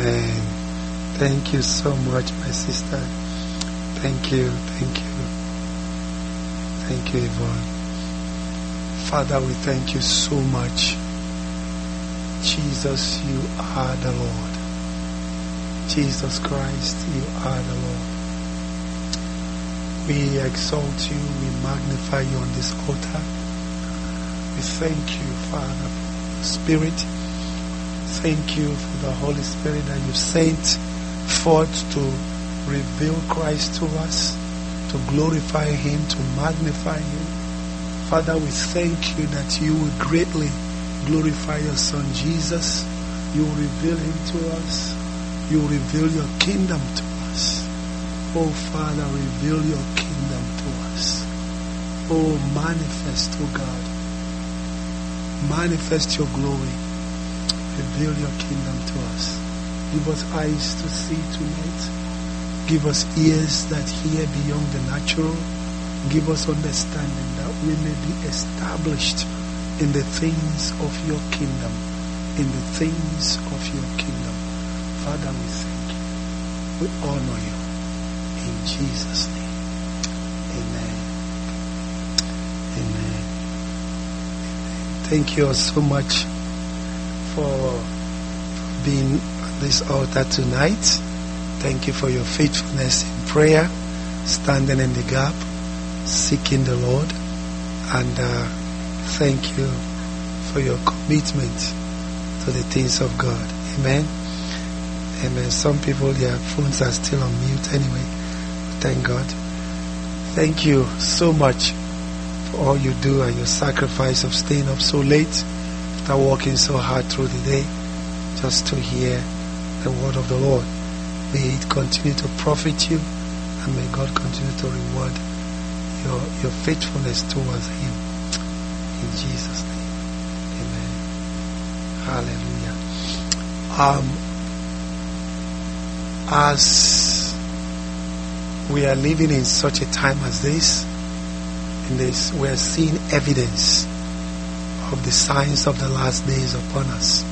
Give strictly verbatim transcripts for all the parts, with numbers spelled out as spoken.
Amen. Thank you so much, my sister. Thank you, thank you. Thank you, Yvonne. Father, we thank you so much. Jesus, you are the Lord. Jesus Christ, you are the Lord. We exalt you, we magnify you on this altar. We thank you, Father, for the Spirit. Thank you for the Holy Spirit that you sent forth to reveal Christ to us, to glorify Him, to magnify Him. Father, we thank you that you will greatly glorify your Son Jesus. You will reveal Him to us. You will reveal your kingdom to us. Oh Father, reveal your kingdom to us. Oh, manifest, oh God. Manifest your glory. Reveal your kingdom to us. Give us eyes to see tonight. Give us ears that hear beyond the natural. Give us understanding that we may be established in the things of your kingdom. In the things of your kingdom. Father, we thank you. We honor you. In Jesus' name. Amen. Amen. Amen. Thank you all so much for being on this altar tonight. Thank you for your faithfulness in prayer, standing in the gap, seeking the Lord, and uh, thank you for your commitment to the things of God. Amen. Amen. Some people, their phones are still on mute anyway. Thank God. Thank you so much for all you do and your sacrifice of staying up so late after working so hard through the day just to hear the word of the Lord. May it continue to profit you, and may God continue to reward your, your faithfulness towards Him. In Jesus' name. Amen. Hallelujah. Um, as we are living in such a time as this, in this, we are seeing evidence of the signs of the last days upon us.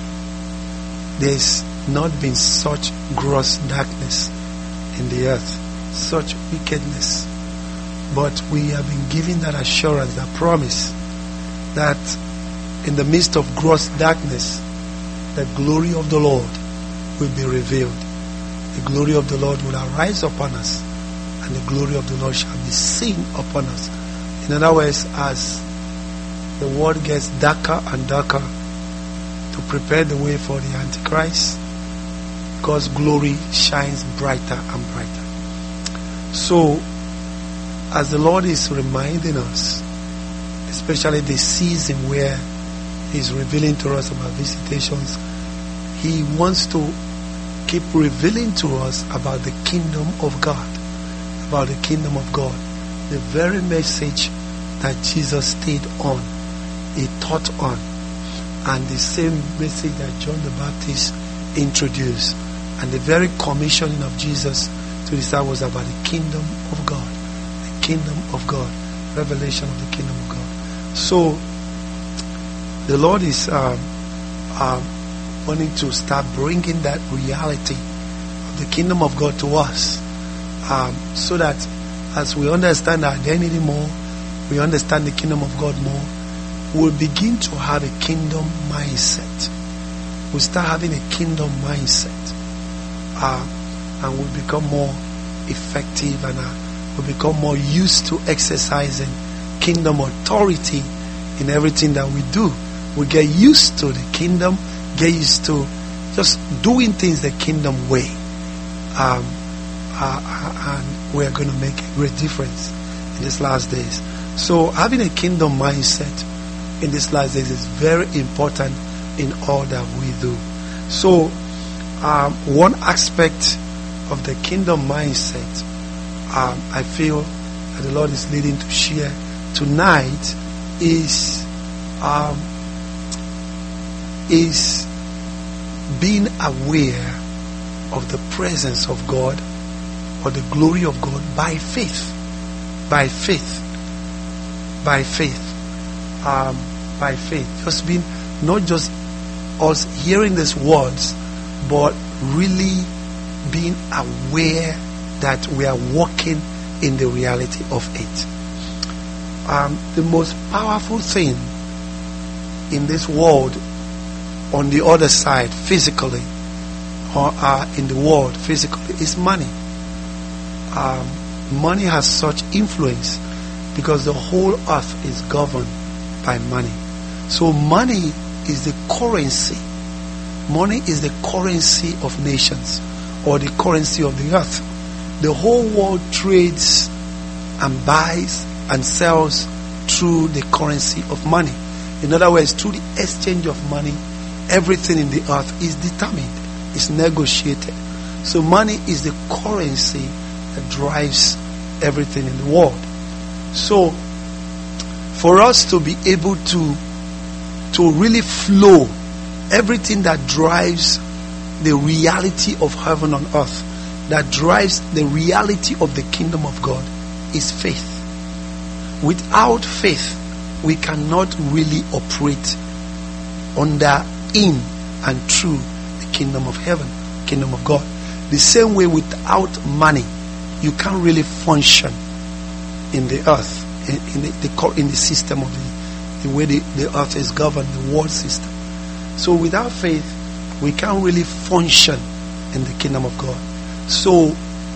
There's not been such gross darkness in the earth, such wickedness, but we have been given that assurance, that promise, that in the midst of gross darkness, the glory of the Lord will be revealed. The glory of the Lord will arise upon us, and the glory of the Lord shall be seen upon us. In other words, as the world gets darker and darker to prepare the way for the Antichrist, God's glory shines brighter and brighter. So, as the Lord is reminding us, especially the season where He's revealing to us about visitations, He wants to keep revealing to us about the kingdom of God, about the kingdom of God, the very message that Jesus stayed on, He taught on, and the same message that John the Baptist introduced, and the very commissioning of Jesus to the disciples about the kingdom of God, the kingdom of God, revelation of the kingdom of God. So the Lord is um, um, wanting to start bringing that reality of the kingdom of God to us, um, so that as we understand our identity more, we understand the kingdom of God more, we'll begin to have a kingdom mindset. We'll start having a kingdom mindset, uh, and we'll become more effective, and uh, we'll become more used to exercising kingdom authority in everything that we do. We get used to the kingdom, get used to just doing things the kingdom way, um, uh, and we're going to make a great difference in these last days. So having a kingdom mindset in these last days is very important in all that we do. So um, one aspect of the kingdom mindset, um, I feel that the Lord is leading to share tonight is um, is being aware of the presence of God or the glory of God by faith. By faith. By faith. Um, by faith. Just being, not just us hearing these words, but really being aware that we are walking in the reality of it. Um, the most powerful thing in this world, on the other side, physically, or uh, in the world physically, is money. Um, money has such influence because the whole earth is governed by money. So money is the currency. Money is the currency of nations, or the currency of the earth. The whole world trades and buys and sells through the currency of money. In other words, through the exchange of money, everything in the earth is determined, is negotiated. So money is the currency that drives everything in the world. So for us to be able to to really flow everything that drives the reality of heaven on earth, that drives the reality of the kingdom of God, is faith. Without faith, we cannot really operate under, in, and through the kingdom of heaven, kingdom of God. The same way, without money, you can't really function in the earth, in, in, the, the, in the system of the, the way the, the earth is governed, the world system. So without faith, we can't really function in the kingdom of God. So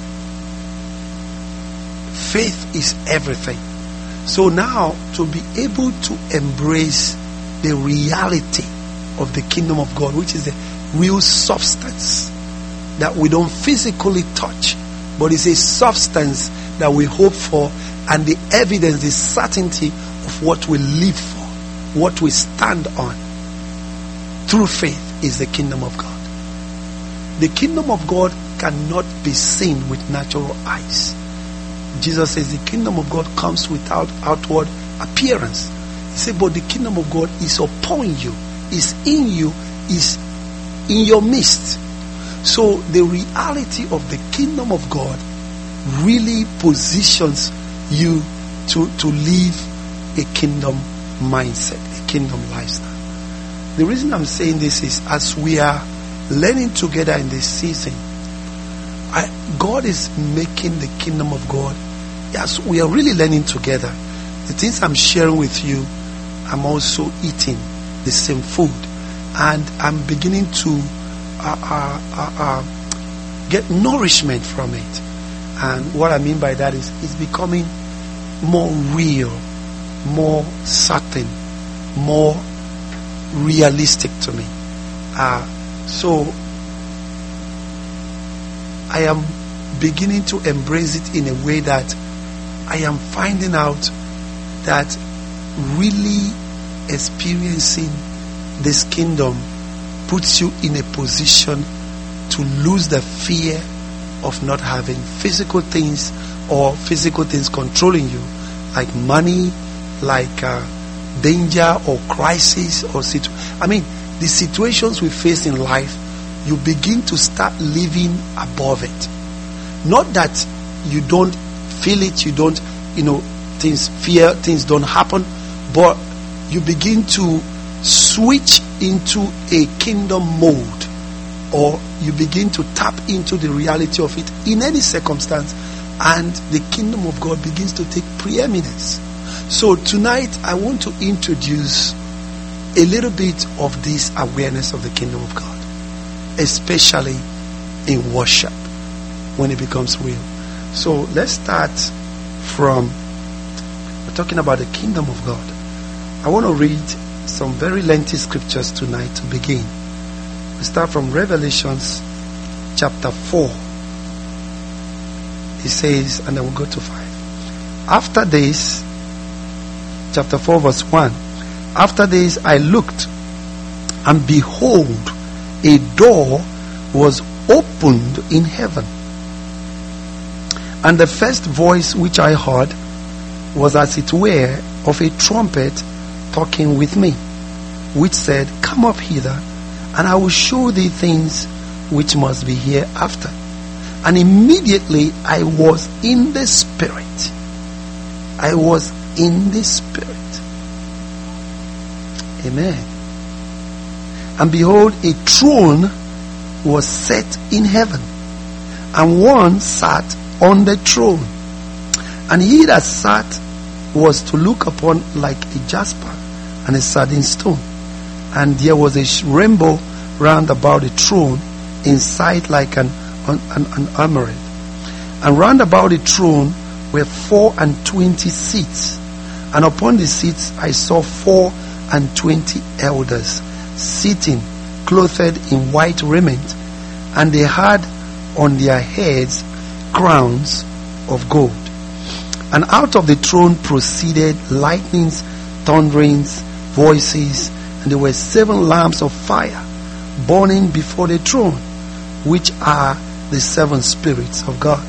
faith is everything. So now, to be able to embrace the reality of the kingdom of God, which is the real substance that we don't physically touch, but it's a substance that we hope for, and the evidence, the certainty of what we live for, what we stand on through faith, is the kingdom of God. The kingdom of God cannot be seen with natural eyes. Jesus says the kingdom of God comes without outward appearance. He said, but the kingdom of God is upon you, is in you, is in your midst. So the reality of the kingdom of God really positions you to, to live a kingdom mindset, a kingdom lifestyle. The reason I'm saying this is, as we are learning together in this season, I, God is making the kingdom of God. Yes, we are really learning together. The things I'm sharing with you, I'm also eating the same food, and I'm beginning to uh, uh, uh, uh, get nourishment from it. And what I mean by that is, it's becoming more real, more certain, more realistic to me. Uh, so I am beginning to embrace it in a way that I am finding out that really experiencing this kingdom puts you in a position to lose the fear of not having physical things, or physical things controlling you, like money, like uh, danger or crisis or situ- I mean, the situations we face in life, you begin to start living above it. Not that you don't feel it, you don't, you know, things fear, things don't happen, but you begin to switch into a kingdom mode, or you begin to tap into the reality of it in any circumstance, and the kingdom of God begins to take preeminence. So tonight I want to introduce a little bit of this awareness of the kingdom of God, especially in worship, when it becomes real. So let's start from, we're talking about the kingdom of God. I want to read some very lengthy scriptures tonight to begin. We start from Revelations chapter four. It says, and then we'll go to five. After this, chapter four verse one. After this I looked, and behold, a door was opened in heaven. And the first voice which I heard was as it were of a trumpet talking with me, which said, Come up hither, and I will show thee things which must be hereafter. And immediately I was in the Spirit. I was in the Spirit. Amen. And behold, a throne was set in heaven, and one sat on the throne. And he that sat was to look upon like a jasper and a sardine stone. And there was a rainbow round about the throne, in sight like an, an, an emerald. And round about the throne were four and twenty seats. And upon the seats I saw four and twenty elders sitting, clothed in white raiment, and they had on their heads crowns of gold. And out of the throne proceeded lightnings, thunderings, voices, and there were seven lamps of fire burning before the throne, which are the seven spirits of God.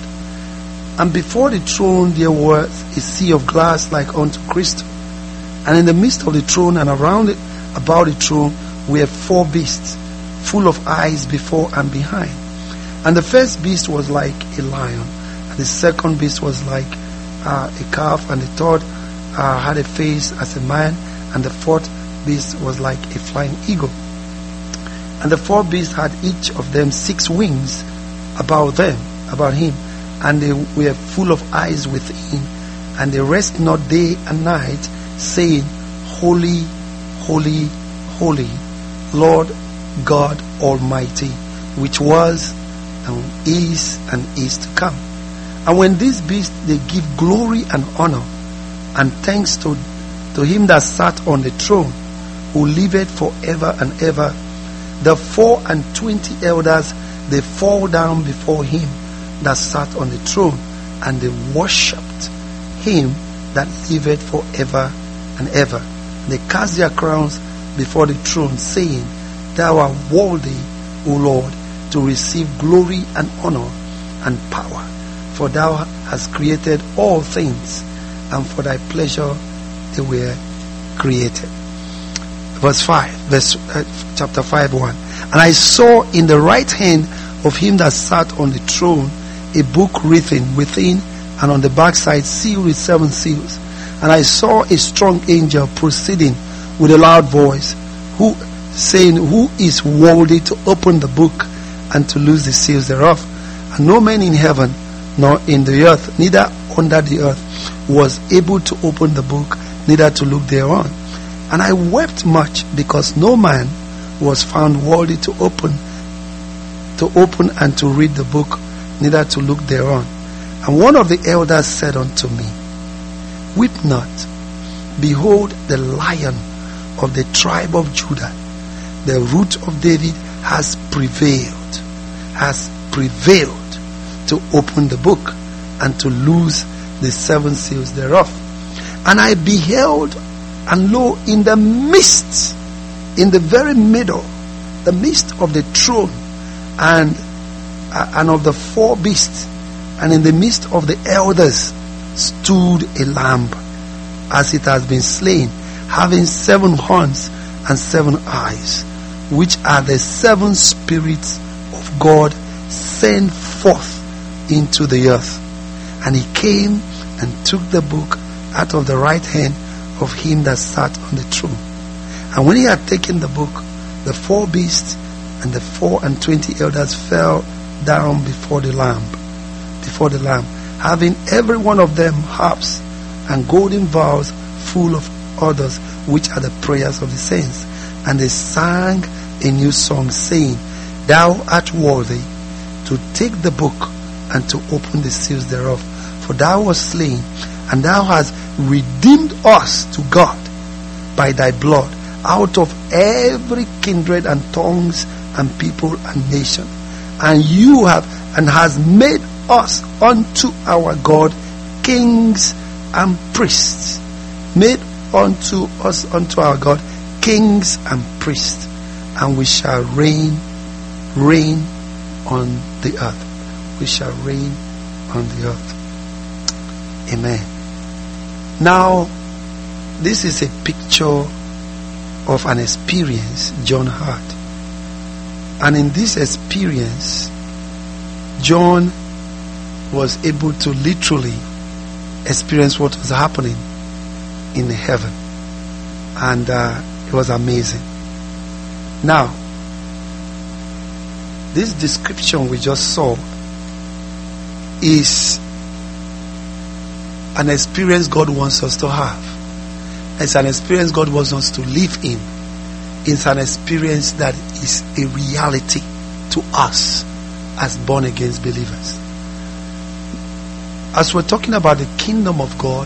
And before the throne there was a sea of glass like unto crystal. And in the midst of the throne and around it, about the throne, were four beasts, full of eyes before and behind. And the first beast was like a lion, and the second beast was like uh, a calf, and the third uh, had a face as a man, and the fourth beast was like a flying eagle. And the four beasts had each of them six wings about them, about him, and they were full of eyes within, and they rest not day and night, saying, Holy, holy, holy, Lord God Almighty, which was and is and is to come. And when these beasts, they give glory and honor and thanks to, to him that sat on the throne, who liveth forever and ever. The four and twenty elders, they fall down before him that sat on the throne, and they worshipped him that liveth forever and ever. They cast their crowns before the throne, saying, Thou art worthy, O Lord, to receive glory and honor and power, for thou hast created all things, and for thy pleasure they were created. Verse five, verse uh, chapter five, one. And I saw in the right hand of him that sat on the throne a book written within and on the backside, sealed with seven seals. And I saw a strong angel proceeding with a loud voice, who saying, Who is worthy to open the book and to loose the seals thereof? And no man in heaven, nor in the earth, neither under the earth, was able to open the book, neither to look thereon. And I wept much, because no man was found worthy to open, to open and to read the book, neither to look thereon. And one of the elders said unto me, Weep not. Behold, the Lion of the tribe of Judah, the root of David, has prevailed, has prevailed to open the book and to loose the seven seals thereof. And I beheld, and lo, in the midst, in the very middle, the midst of the throne and uh, and of the four beasts, and in the midst of the elders, stood a lamb, as it has been slain, having seven horns and seven eyes, which are the seven spirits of God sent forth into the earth. And he came and took the book out of the right hand of him that sat on the throne. And when he had taken the book, the four beasts and the four and twenty elders fell down before the Lamb, before the Lamb, having every one of them harps and golden vials full of odors, which are the prayers of the saints. And they sang a new song, saying, Thou art worthy to take the book and to open the seals thereof. For thou wast slain, and thou hast redeemed us to God by thy blood out of every kindred and tongues and people and nation. And you have and has made us unto our God kings and priests. Made unto us unto our God kings and priests, and we shall reign, reign on the earth. We shall reign on the earth. Amen. Now, this is a picture of an experience John had. And in this experience, John was able to literally experience what was happening in heaven. And uh, it was amazing. Now, this description we just saw is an experience God wants us to have. It's an experience God wants us to live in. It's an experience that is a reality to us as born again believers. As we're talking about the kingdom of God,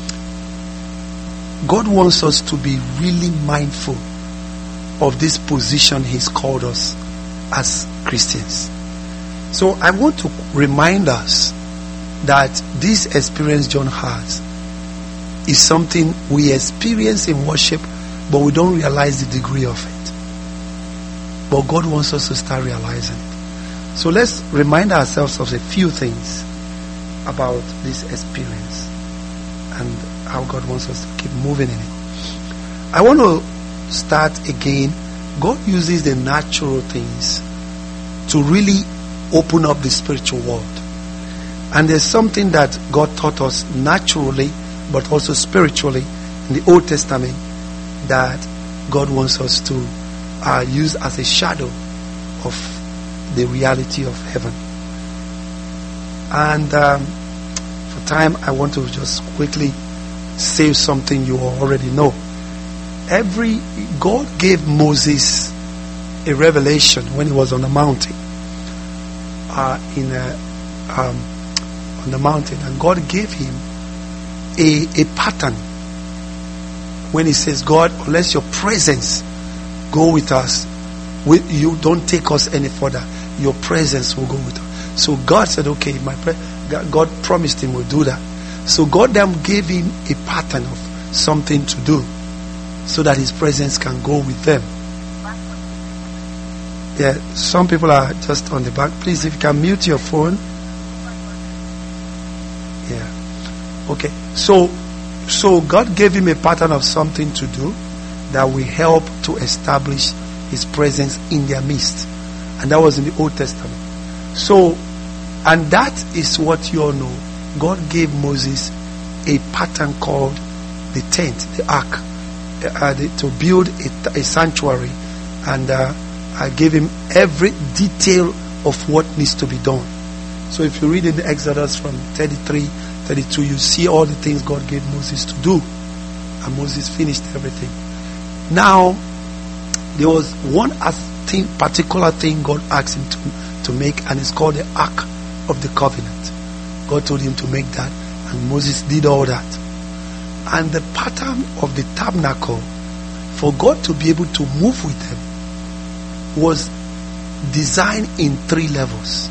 God wants us to be really mindful of this position He's called us as Christians. So I want to remind us that this experience John has is something we experience in worship, but we don't realize the degree of it. But God wants us to start realizing it. So let's remind ourselves of a few things about this experience and how God wants us to keep moving in it. I want to start again. God uses the natural things to really open up the spiritual world. And there's something that God taught us naturally, but also spiritually in the Old Testament that God wants us to uh, use as a shadow of the reality of heaven. And um, for time, I want to just quickly say something you already know. Every God gave Moses a revelation when he was on the mountain, uh, in a, um, on the mountain, and God gave him a a pattern. When he says, God, unless your presence go with us, we, you don't take us any further. Your presence will go with us. So God said, okay, my pre- God promised him will do that. So God then gave him a pattern of something to do, so that his presence can go with them. Yeah, some people are just on the back. Please, if you can mute your phone. Yeah. Okay. So, so God gave him a pattern of something to do that will help to establish his presence in their midst. And that was in the Old Testament. So, and that is what you all know. God gave Moses a pattern called the tent, the ark. Uh, the, to build a, a sanctuary, and uh, I gave him every detail of what needs to be done. So if you read in the Exodus from thirty-three, thirty-two, you see all the things God gave Moses to do, and Moses finished everything. Now there was one thing, particular thing God asked him to, to make, and it's called the Ark of the Covenant. God told him to make that, and Moses did all that. And the pattern of the tabernacle, for God to be able to move with them, was designed in three levels.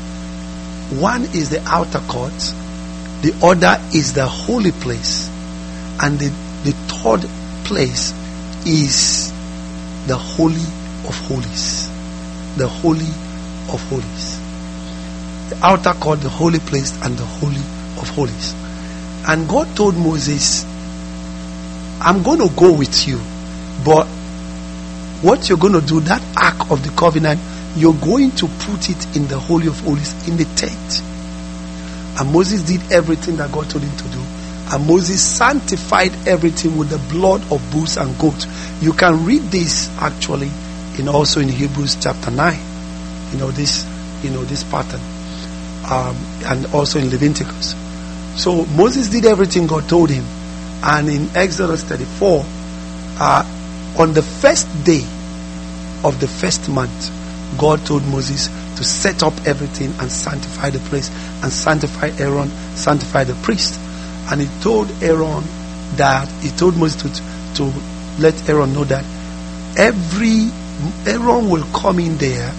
One is the outer court, the other is the holy place, and the, the third place is the Holy of Holies. The Holy of Holies. The outer court, the holy place, and the Holy of Holies. And God told Moses, I'm going to go with you, but what you're going to do, that Ark of the Covenant, you're going to put it in the Holy of Holies, in the tent. And Moses did everything that God told him to do. And Moses sanctified everything with the blood of bulls and goats. You can read this actually in also in Hebrews chapter nine. You know this, you know this pattern, um, and also in Leviticus. So Moses did everything God told him. And in Exodus thirty-four, uh, on the first day of the first month, God told Moses to set up everything and sanctify the place, and sanctify Aaron, sanctify the priest. And he told Aaron that, he told Moses to, to let Aaron know that every, Aaron will come in there,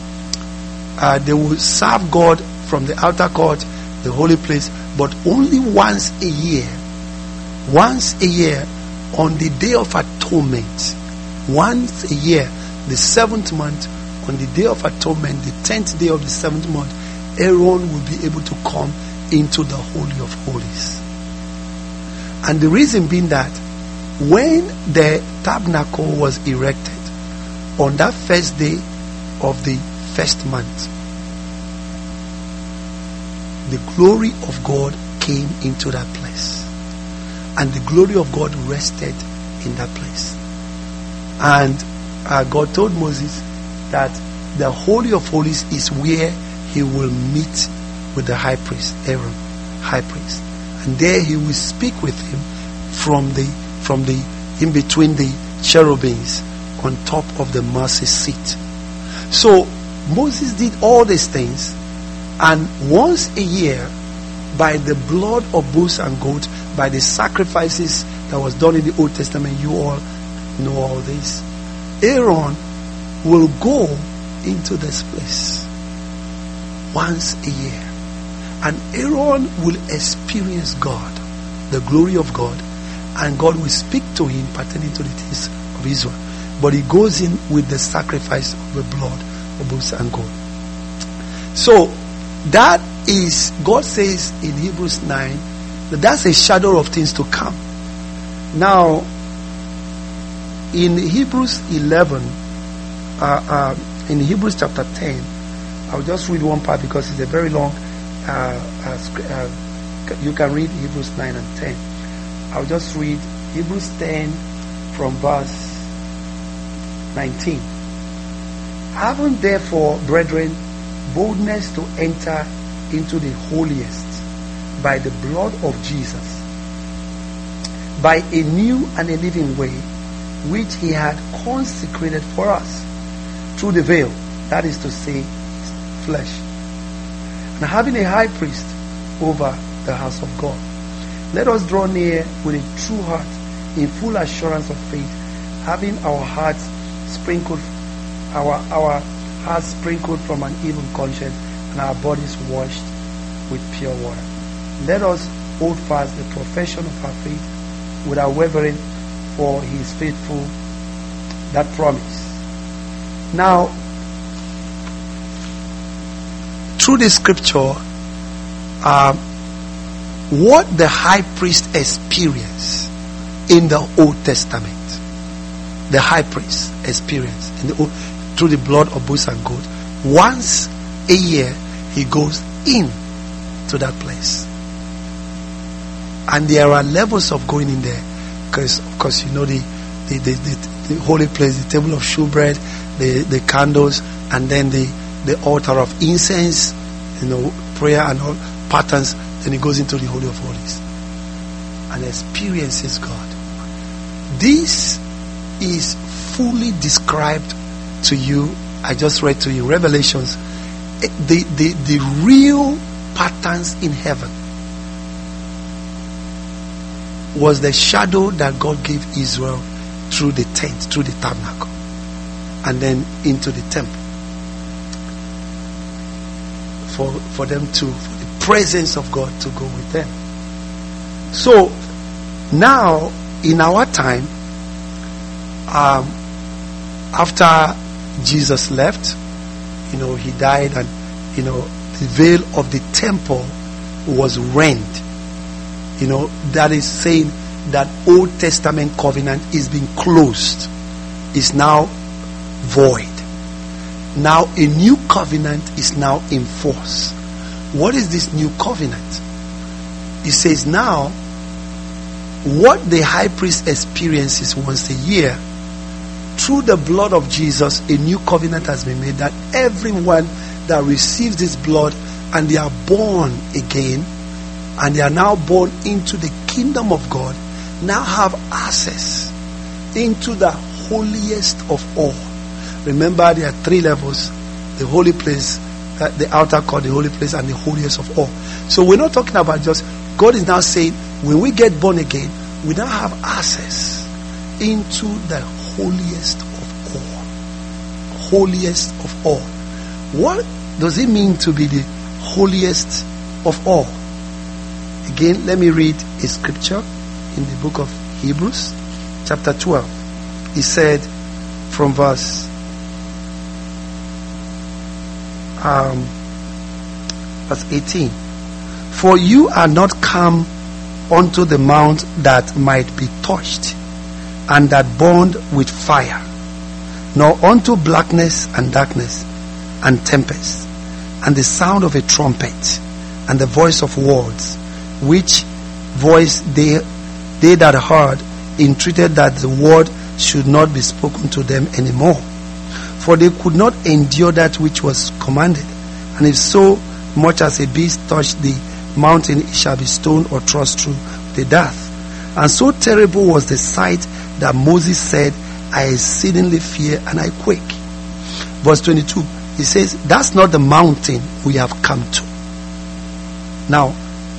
uh, they will serve God from the outer court, the holy place, but only once a year. Once a year, on the day of atonement, once a year, the seventh month, on the day of atonement, the tenth day of the seventh month, Aaron will be able to come into the Holy of Holies. And the reason being that when the tabernacle was erected, on that first day of the first month, the glory of God came into that place. And the glory of God rested in that place. And uh, God told Moses that the Holy of Holies is where he will meet with the high priest, Aaron, high priest. And there he will speak with him from the, from the, in between the cherubims on top of the mercy seat. So Moses did all these things, and once a year, by the blood of bulls and goats, by the sacrifices that was done in the Old Testament, you all know all this, Aaron will go into this place once a year, and Aaron will experience God, the glory of God, and God will speak to him pertaining to the things of Israel. But he goes in with the sacrifice of the blood of bulls and goats. So that is, God says in Hebrews nine, that that's a shadow of things to come. Now, in Hebrews eleven, uh, uh, in Hebrews chapter ten, I'll just read one part because it's a very long, uh, uh, uh, you can read Hebrews nine and ten. I'll just read Hebrews ten from verse nineteen. Having therefore, brethren, boldness to enter into the holiest by the blood of Jesus, by a new and a living way, which he had consecrated for us through the veil, that is to say, flesh, and having a high priest over the house of God. Let us draw near with a true heart, in full assurance of faith, having our hearts sprinkled, our our hearts sprinkled from an evil conscience, and our bodies washed with pure water. Let us hold fast the profession of our faith without wavering, for he is faithful that promise. Now, through the scripture, uh, what the high priest experienced in the Old Testament, the high priest experienced in the old, through the blood of bulls and goats, once a year he goes in to that place. And there are levels of going in there, because of course you know the the, the, the, the holy place, the table of shewbread, the, the candles, and then the, the altar of incense, you know, prayer and all patterns. Then he goes into the Holy of Holies and experiences God. This is fully described to you. I just read to you Revelations, the, the, the real patterns in heaven was the shadow that God gave Israel through the tent, through the tabernacle, and then into the temple, for for them to, for the presence of God to go with them. So now in our time, um, after Jesus left, you know, he died, and you know, the veil of the temple was rent. You know, that is saying that Old Testament covenant is being closed, is now void. Now a new covenant is now in force. What is this new covenant? It says now, what the high priest experiences once a year, through the blood of Jesus, a new covenant has been made, that everyone that receives this blood and they are born again, and they are now born into the kingdom of God, now have access into the holiest of all. Remember, there are three levels: the holy place, uh, the outer court, the holy place, and the holiest of all. So we're not talking about just, God is now saying, when we get born again, we now have access into the holiest of all. Holiest of all. What does it mean to be the holiest of all? Again, let me read a scripture in the book of Hebrews, chapter twelve. He said from verse um, verse eighteen, for you are not come unto the mount that might be touched, and that burned with fire, nor unto blackness and darkness and tempest, and the sound of a trumpet, and the voice of words, which voice they they that heard entreated that the word should not be spoken to them anymore. for they could not endure that which was commanded. And if so much as a beast touched the mountain, it shall be stoned or thrust through the dust. And so terrible was the sight that Moses said, I exceedingly fear and I quake. Verse twenty-two, he says, that's not the mountain we have come to. Now,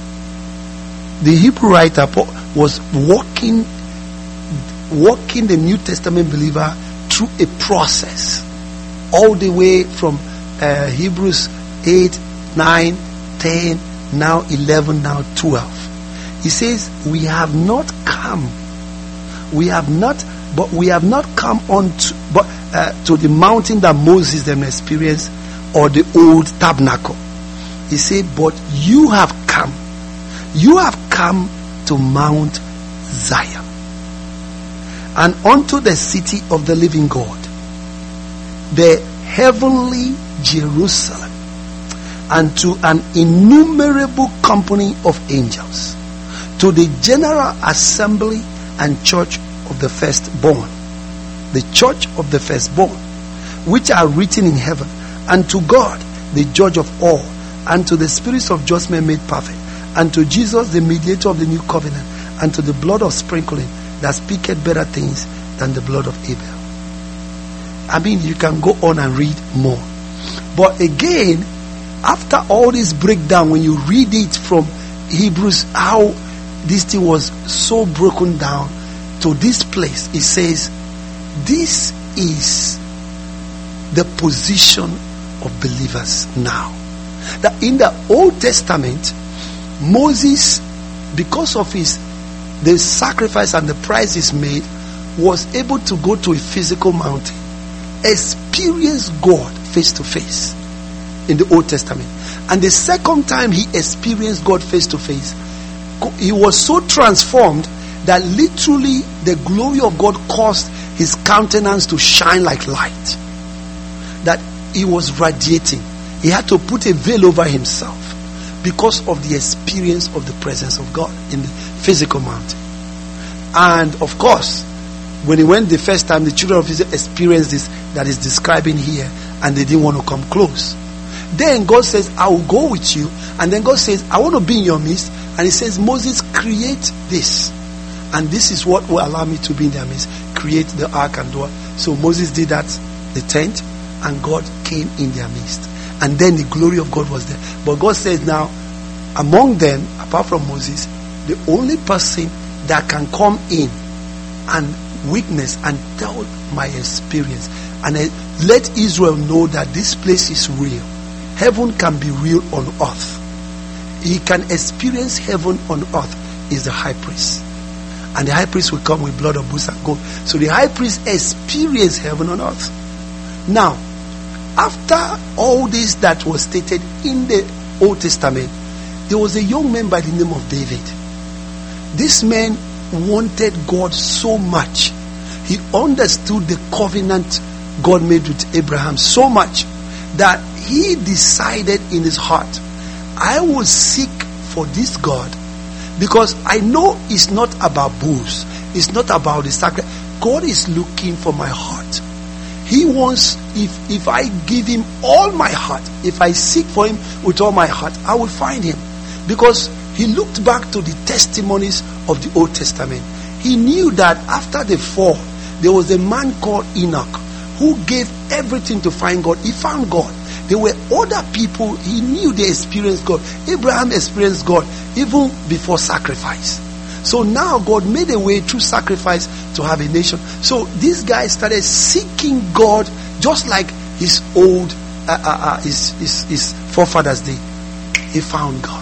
the Hebrew writer was walking, walking the New Testament believer through a process, all the way from uh, Hebrews eight, nine, ten, now eleven, now twelve. He says, we have not come, we have not, but we have not come on to, but, uh, to the mountain that Moses them experienced, or the old tabernacle. He said, but you have come, you have come to Mount Zion, and unto the city of the living God, the heavenly Jerusalem, and to an innumerable company of angels, to the general assembly and church of the firstborn, the church of the firstborn, which are written in heaven, and to God, the judge of all, and to the spirits of just men made perfect, and to Jesus, the mediator of the new covenant, and to the blood of sprinkling that speaketh better things than the blood of Abel. I mean, you can go on and read more. But again, after all this breakdown, when you read it from Hebrews, how this thing was so broken down to this place, it says, this is the position of believers now. That in the Old Testament, Moses, because of his the sacrifice and the price is made, was able to go to a physical mountain, experience God face to face in the Old Testament. And the second time he experienced God face to face, he was so transformed that literally the glory of God caused his countenance to shine like light, that he was radiating. He had to put a veil over himself because of the experience of the presence of God in the physical mountain. And of course, when he went the first time, the children of Israel experienced this that is describing here, and they didn't want to come close. Then God says, I will go with you. And then God says, I want to be in your midst. And he says, Moses, create this. And this is what will allow me to be in their midst. Create the ark and door. So Moses did that, the tent, and God came in their midst. And then the glory of God was there. But God says now, among them, apart from Moses, the only person that can come in and witness and tell my experience and let Israel know that this place is real. Heaven can be real on earth. He can experience heaven on earth is the high priest. And the high priest will come with blood of bulls and gold. So the high priest experienced heaven on earth. Now, after all this that was stated in the Old Testament, there was a young man by the name of David. This man wanted God so much. He understood the covenant God made with Abraham so much that he decided in his heart, I will seek for this God, because I know it's not about bulls, it's not about the sacrifice. God is looking for my heart. He wants, if if I give him all my heart, if I seek for him with all my heart, I will find him. Because he looked back to the testimonies of the Old Testament. He knew that after the fall, there was a man called Enoch who gave everything to find God. He found God. There were other people, he knew they experienced God. Abraham experienced God even before sacrifice. So now God made a way through sacrifice to have a nation. So this guy started seeking God just like his old, uh, uh, uh, his, his, his forefathers did. He found God.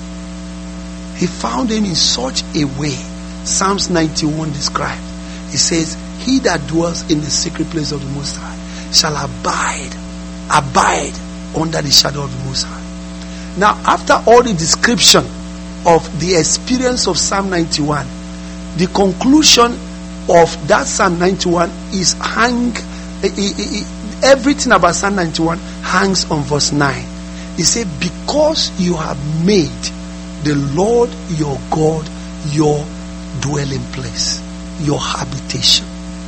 He found him in such a way. Psalms ninety-one described. He says, he that dwells in the secret place of the Most High shall abide, abide under the shadow of the Most High. Now, after all the description of the experience of Psalm ninety-one, the conclusion of that Psalm ninety-one is hang, everything about Psalm ninety-one hangs on verse nine. He said, because you have made the Lord your God your dwelling place, your habitation.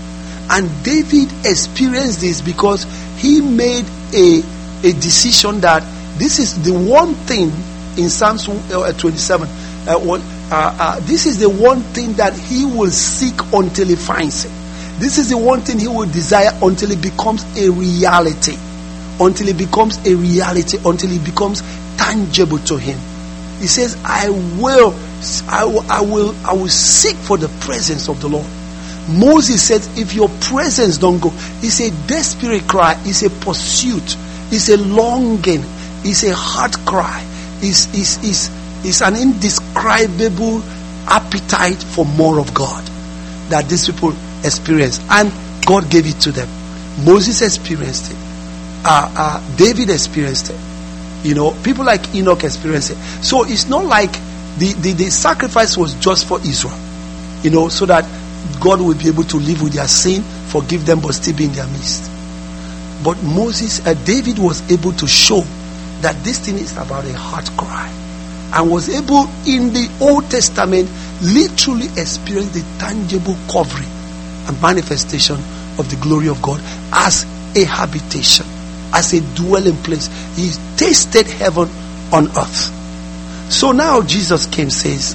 And David experienced this because he made a, a decision that this is the one thing in Psalms twenty-seven. Uh, what, uh, uh, this is the one thing that he will seek until he finds it. This is the one thing he will desire until it becomes a reality. Until it becomes a reality. Until it becomes tangible to him. He says, I will, I will, I will, I will seek for the presence of the Lord. Moses said, if your presence don't go, it's a desperate cry, it's a pursuit, it's a longing, it's a heart cry, it's, it's, it's, it's an indescribable appetite for more of God that these people experience, and God gave it to them. Moses experienced it. Uh, uh, David experienced it. You know, people like Enoch experienced it. So it's not like the, the, the sacrifice was just for Israel. You know, so that God will be able to live with their sin, forgive them, but still be in their midst. But Moses, uh, David was able to show that this thing is about a heart cry, and was able in the Old Testament literally experience the tangible covering and manifestation of the glory of God as a habitation, as a dwelling place. He tasted heaven on earth. So now Jesus came, says,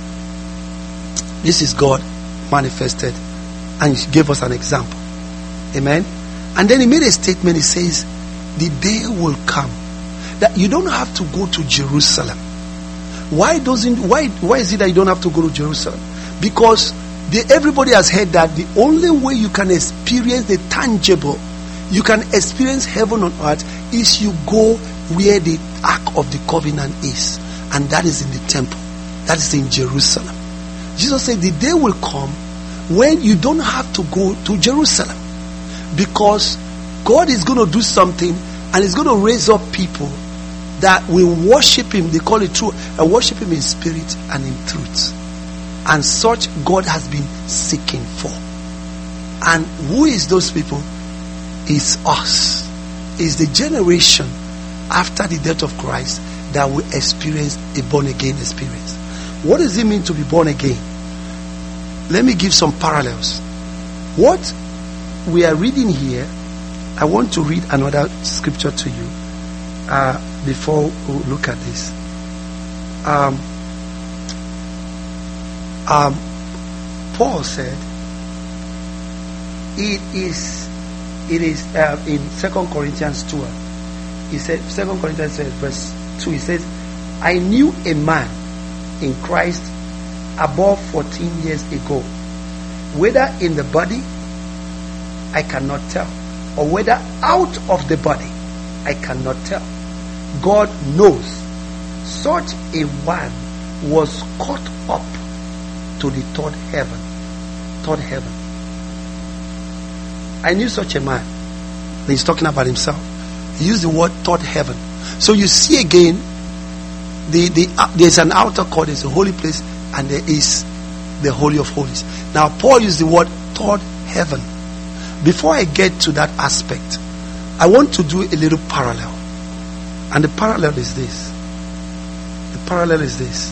this is God manifested, and he gave us an example. Amen. And then he made a statement. He says, the day will come that you don't have to go to Jerusalem. Why doesn't why why is it that you don't have to go to Jerusalem? Because the, everybody has heard that the only way you can experience the tangible, you can experience heaven on earth, is you go where the Ark of the Covenant is, and that is in the temple. That is in Jerusalem. Jesus said the day will come when you don't have to go to Jerusalem, because God is going to do something, and he's going to raise up people that will worship him. They call it true, and worship him in spirit and in truth. And such God has been seeking for. And who is those people? It's us. It's the generation after the death of Christ that will experience a born again experience. What does it mean to be born again? Let me give some parallels. What we are reading here, I want to read another scripture to you uh, before we look at this. Um, um, Paul said, it is, it is uh, in Second Corinthians two. He said, Second Corinthians verse two. He says, I knew a man in Christ above fourteen years ago, whether in the body I cannot tell, or whether out of the body I cannot tell. God knows. Such a one was caught up to the third heaven. Third heaven. I knew such a man. He's talking about himself. He used the word third heaven. So you see again, the, the uh, there's an outer court, there's a holy place, and there is the Holy of Holies. Now Paul used the word third heaven. Before I get to that aspect, I want to do a little parallel. And the parallel is this. The parallel is this.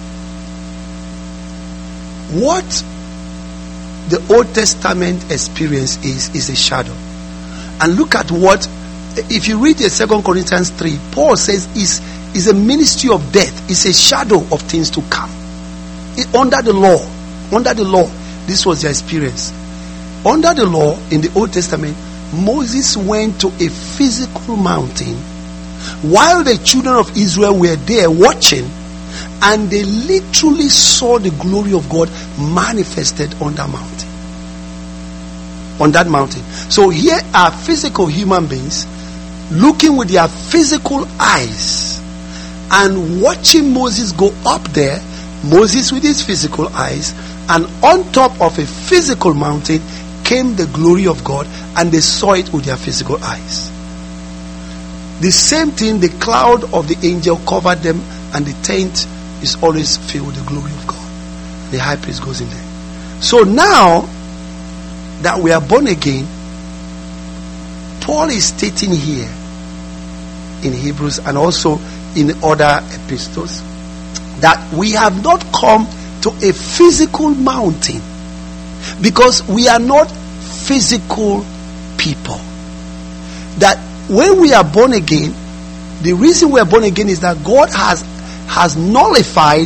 What the Old Testament experience is, is a shadow. And look at what, if you read the Second Corinthians three, Paul says is is a ministry of death. It's a shadow of things to come. It, under the law, under the law, this was their experience. Under the law, in the Old Testament, Moses went to a physical mountain while the children of Israel were there watching, and they literally saw the glory of God manifested on that mountain. On that mountain. So here are physical human beings looking with their physical eyes and watching Moses go up there, Moses with his physical eyes, and on top of a physical mountain came the glory of God, and they saw it with their physical eyes. The same thing, the cloud of the angel covered them, and the tent is always filled with the glory of God. The high priest goes in there. So now that we are born again, Paul is stating here in Hebrews and also in other epistles that we have not come to a physical mountain, because we are not physical people. That when we are born again, the reason we are born again is that God has has nullified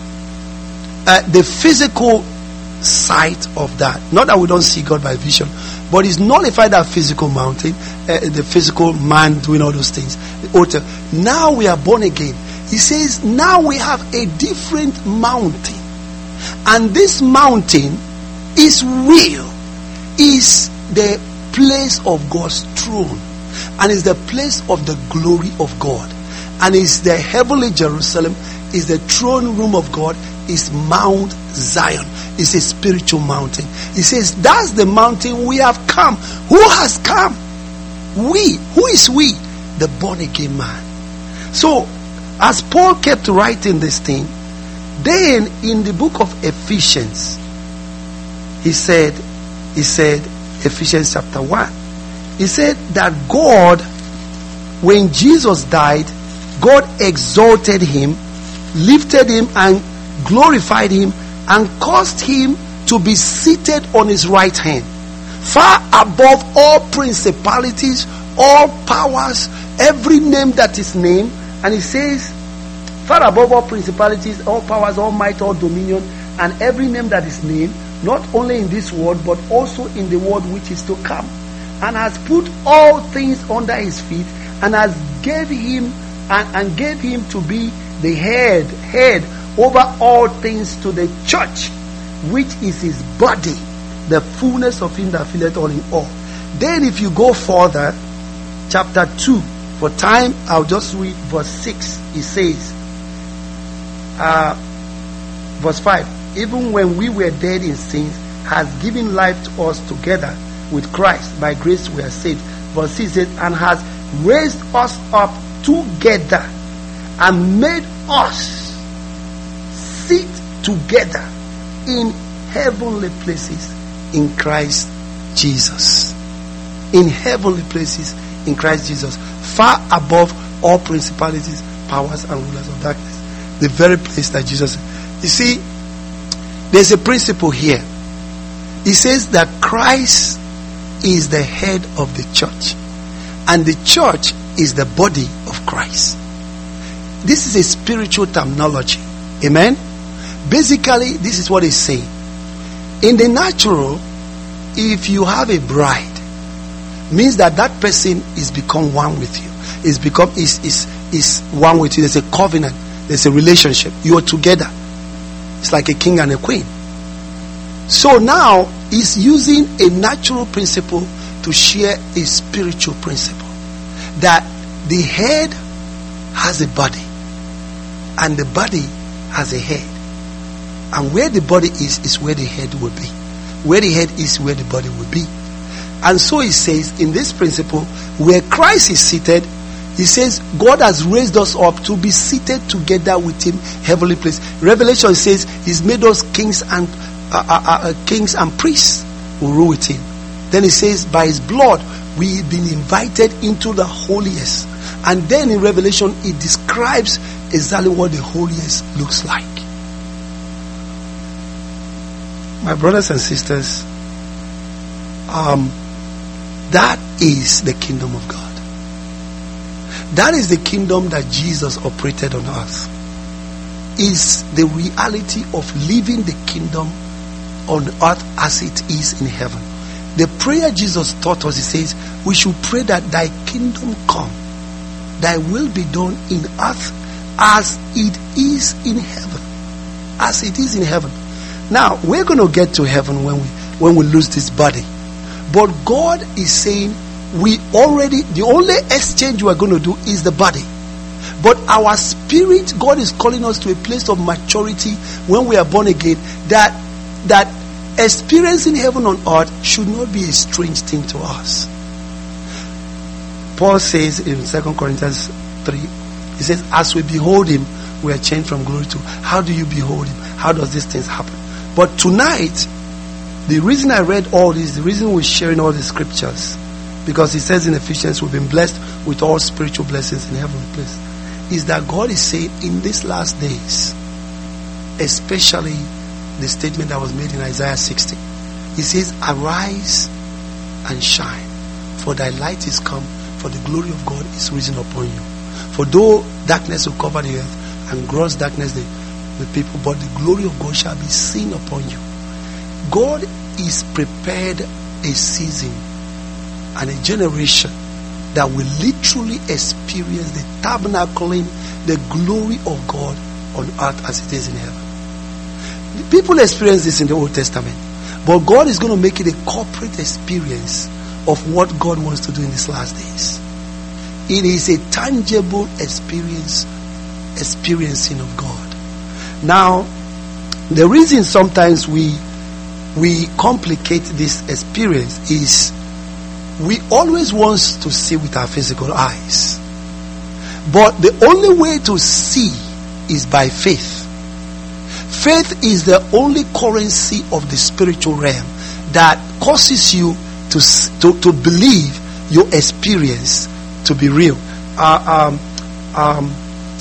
uh, the physical side of that. Not that we don't see God by vision, but He's nullified that physical mountain, uh, the physical man doing all those things. Now we are born again. He says now we have a different mountain, and this mountain is real, is the place of God's throne, and is the place of the glory of God, and is the heavenly Jerusalem, is the throne room of God, is Mount Zion. It's a spiritual mountain. He says that's the mountain we have come. Who has come? We. Who is we? The born again man. So as Paul kept writing this thing, then in the book of Ephesians, he said, he said, Ephesians chapter one, he said that God, when Jesus died, God exalted him, lifted him, and glorified him, and caused him to be seated on his right hand, far above all principalities, all powers, every name that is named. And he says, far above all principalities, all powers, all might, all dominion, and every name that is named, not only in this world, but also in the world which is to come, and has put all things under his feet, and has gave him and, and gave him to be the head, head over all things to the church, which is his body, the fullness of him that filleth all in all. Then if you go further, chapter two, for time I'll just read verse six. It says, uh, verse five, even when we were dead in sins, has given life to us together with Christ. By grace we are saved. Verse six says, and has raised us up together and made us sit together in heavenly places in Christ Jesus. In heavenly places in Christ Jesus, far above all principalities, powers, and rulers of darkness. The very place that Jesus. You see, there's a principle here. He says that Christ is the head of the church, and the church is the body of Christ. This is a spiritual terminology. Amen. Basically, this is what he's saying. In the natural, if you have a bride, means that that person is become one with you. Is become is is is one with you. There's a covenant. There's a relationship. You are together. It's like a king and a queen. So now he's using a natural principle to share a spiritual principle. That the head has a body, and the body has a head. And where the body is, is where the head will be. Where the head is, where the body will be. And so he says, in this principle, where Christ is seated, he says, God has raised us up to be seated together with him, heavenly place. Revelation says, he's made us kings and uh, uh, uh, kings and priests who rule with him. Then he says, by his blood, we've been invited into the holiest. And then in Revelation, it describes exactly what the holiest looks like. My brothers and sisters, um, that is the kingdom of God. That is the kingdom that Jesus operated on earth. Is the reality of living the kingdom on earth as it is in heaven. The prayer Jesus taught us, he says, we should pray that thy kingdom come, thy will be done in earth as it is in heaven. As it is in heaven. Now, we're going to get to heaven when we when we lose this body. But God is saying, we already, the only exchange we are going to do is the body. But our spirit, God is calling us to a place of maturity when we are born again, that that experiencing heaven on earth should not be a strange thing to us. Paul says in Second Corinthians three, he says, as we behold him, we are changed from glory to. How do you behold him? How does these things happen? But tonight, the reason I read all this, the reason we're sharing all the scriptures, because he says in Ephesians, we've been blessed with all spiritual blessings in heavenly place, is that God is saying in these last days, especially the statement that was made in Isaiah sixty, he says, arise and shine, for thy light is come, for the glory of God is risen upon you. For though darkness will cover the earth, and gross darkness the, the people, but the glory of God shall be seen upon you. God is prepared a season and a generation that will literally experience the tabernacling, the glory of God on earth as it is in heaven. People experience this in the Old Testament, but God is going to make it a corporate experience of what God wants to do in these last days. It is a tangible experience, experiencing of God. Now, the reason sometimes we we complicate this experience is we always want to see with our physical eyes. But the only way to see is by faith. Faith is the only currency of the spiritual realm that causes you to, to, to believe your experience to be real. Uh, um, um,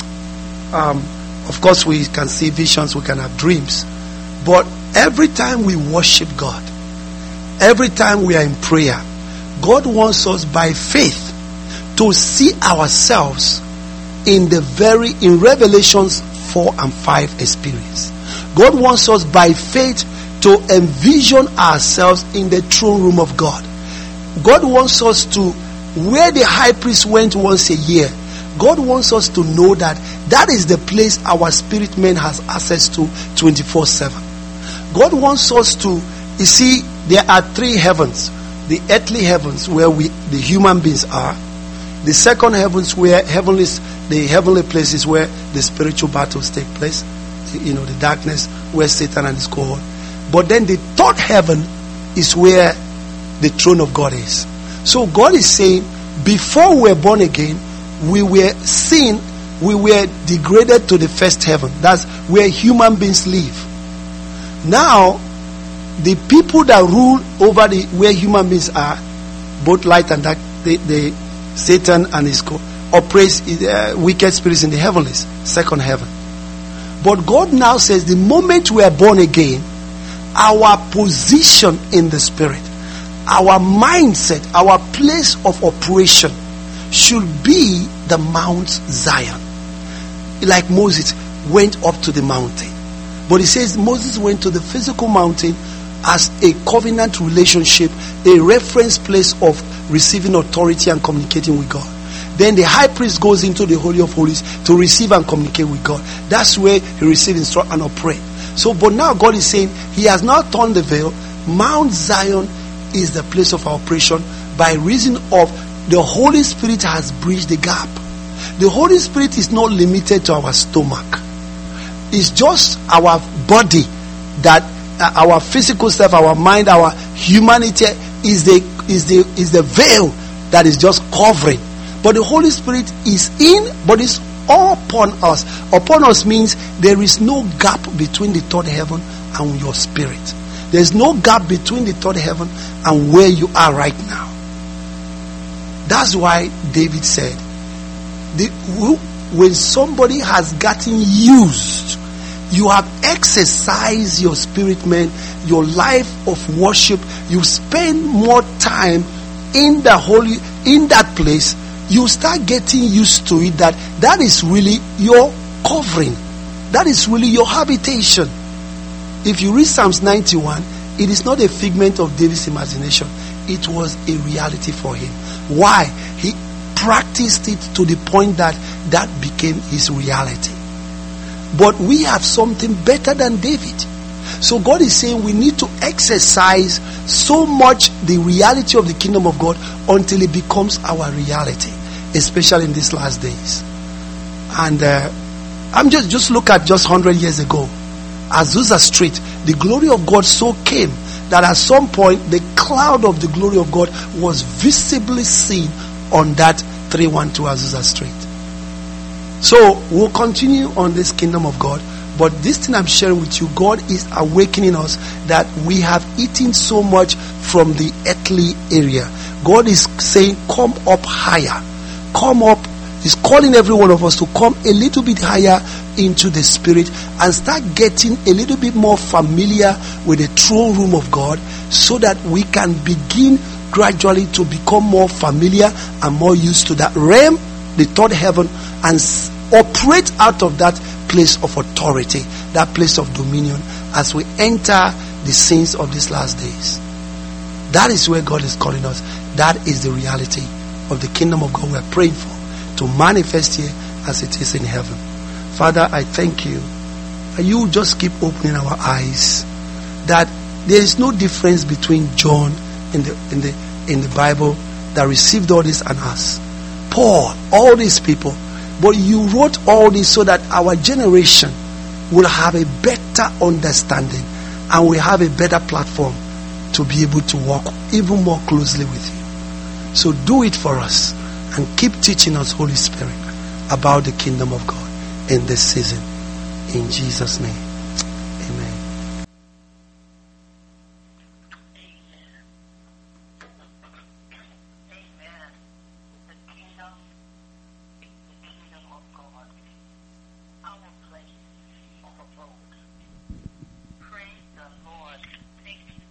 um, of course, we can see visions, we can have dreams. But every time we worship God, every time we are in prayer, God wants us by faith to see ourselves in the very, in Revelations four and five experience. God wants us by faith to envision ourselves in the throne room of God. God wants us to, where the high priest went once a year, God wants us to know that that is the place our spirit man has access to twenty-four seven. God wants us to, you see, there are three heavens. The earthly heavens where we, the human beings are. The second heavens where heavenly, the heavenly places where the spiritual battles take place. You know, the darkness where Satan and his cohort. But then the third heaven is where the throne of God is. So God is saying, before we were born again, we were seen, we were degraded to the first heaven. That's where human beings live. Now, the people that rule over the where human beings are, both light and dark, the, the Satan and his co operates uh, wicked spirits in the heavenlies, second heaven. But God now says, the moment we are born again, our position in the spirit, our mindset, our place of operation should be the Mount Zion. Like Moses went up to the mountain. But he says Moses went to the physical mountain as a covenant relationship, a reference place of receiving authority and communicating with God. Then the high priest goes into the Holy of Holies to receive and communicate with God. That's where he receives instruction and operate. So, but now God is saying he has now torn the veil. Mount Zion is the place of our operation by reason of the Holy Spirit has bridged the gap. The Holy Spirit is not limited to our stomach. It's just our body, that uh, our physical self, our mind, our humanity is the is the is the veil that is just covering. But the Holy Spirit is in, but it's all upon us. Upon us means there is no gap between the third heaven and your spirit. There's no gap between the third heaven and where you are right now. That's why David said, the, when somebody has gotten used, you have exercised your spirit man, your life of worship, you spend more time in the holy, in that place, you start getting used to it, that that is really your covering. That is really your habitation. If you read Psalms ninety-one, it is not a figment of David's imagination. It was a reality for him. Why? He practiced it to the point that that became his reality. But we have something better than David. So God is saying we need to exercise so much the reality of the kingdom of God until it becomes our reality, especially in these last days. And uh, I'm just just look at just one hundred years ago, Azusa Street, the glory of God so came that at some point the cloud of the glory of God was visibly seen on that three one two Azusa Street. So we'll continue on this kingdom of God. But this thing I'm sharing with you, God is awakening us that we have eaten so much from the earthly area. God is saying, come up higher. Come up. He's calling every one of us to come a little bit higher into the spirit and start getting a little bit more familiar with the throne room of God, so that we can begin gradually to become more familiar and more used to that realm, the third heaven, and s- operate out of that place of authority, that place of dominion, as we enter the scenes of these last days. That is where God is calling us. That is the reality of the kingdom of God we are praying for to manifest here as it is in heaven. Father, I thank you. And you just keep opening our eyes that there is no difference between John in the in the in the Bible that received all this and us. Paul, all these people. But you wrote all this so that our generation will have a better understanding and we have a better platform to be able to walk even more closely with you. So do it for us and keep teaching us, Holy Spirit, about the kingdom of God in this season. In Jesus' name, amen. Praise the Lord. Thank you.